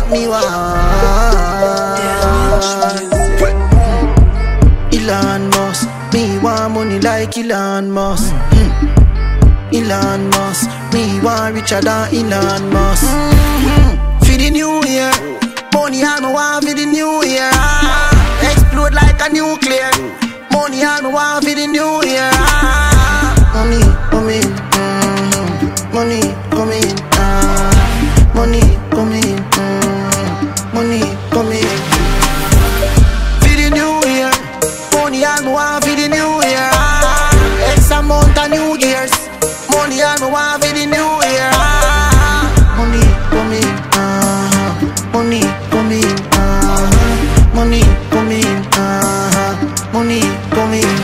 me want. Elon Musk, me want money like Elon Musk. Elon Musk, me want richer than Elon Musk. For the new year, money I no want for the new year. Explode like a nuclear. Money I no want for the new year. Money come in, money come in, money come in, money come in. For the new year, money I no want for the new year. X amount of New Year's. Money I no want for the new year. Money come in, money come in, money come in, money come in.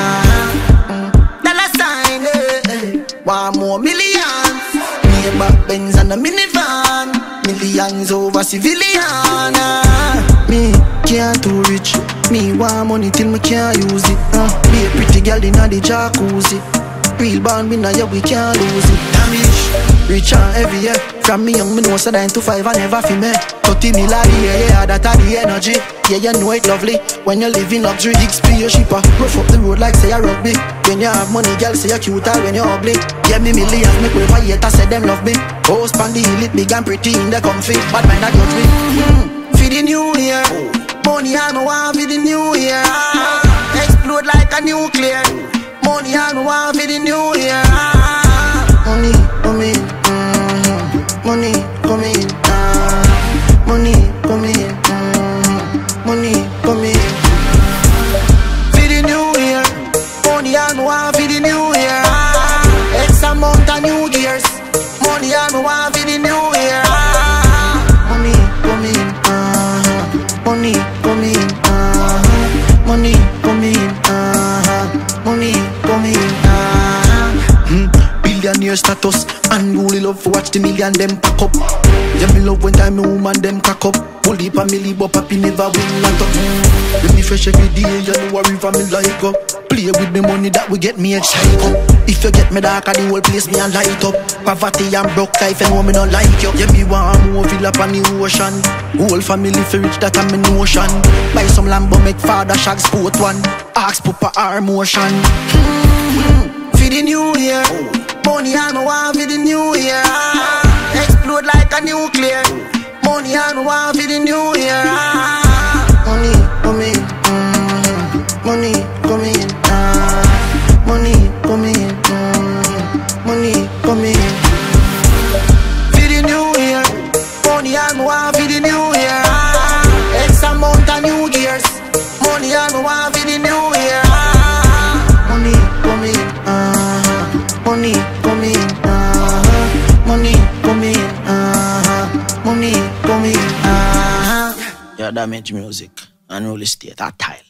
Dollar sign, want more millions. Me back Benz and a minivan. Millions over civilian. Me can't too rich. Me want money till me can't use it. Be a pretty girl in the jacuzzi. Real band, me now, yeah, we can't lose it. Damage, rich and heavy, yeah. From me young, me know so 9 to 5 and never feel me. 30 mil a year, yeah, that the energy. Yeah, you know it lovely. When you live in luxury, XP your shipper. Rough up the road like say a rugby. When you have money, girl, say you cute or when you ugly. Give me millions, make way for yet, I say them love me. House pan the hill, it big and pretty in the comfy. Bad mind that judge me. For the new year, money I no want for the new year. Explode like a nuclear. Money I no want for the new year. Money come in, money come in, money come in, money come in. For the new year, money I no want for the new year. X amount of New Year's. Money I no want for the new year. Money come in, money come in, money come in, money come in. Billionaire status, unruly love for watch the million them pack up. Yeah, me love when time me woman them cock up. Pull deep a milli but papi never win land up. With me fresh every day, you know what river me like up. Play with me money that will get me excited up. If you get me dark, the whole place me a light up. Poverty and broke life and woman don't like you. Yeah, me want more villa on the ocean. Whole family for rich that I'm in notion. Buy some Lambo, make father shag sport one. Ask Papa our motion. For the new year, money I no want for the new year. Explode like a nuclear. Money I no want for the new year. Money come in, money come in, money come in, money come in. For the new year, money I no want for the new year. X amount of New Year's. Money I no want for the new year. Money come in, money come in, money come in, money come in. Yeah, Damage Music and Real Estate, that tile.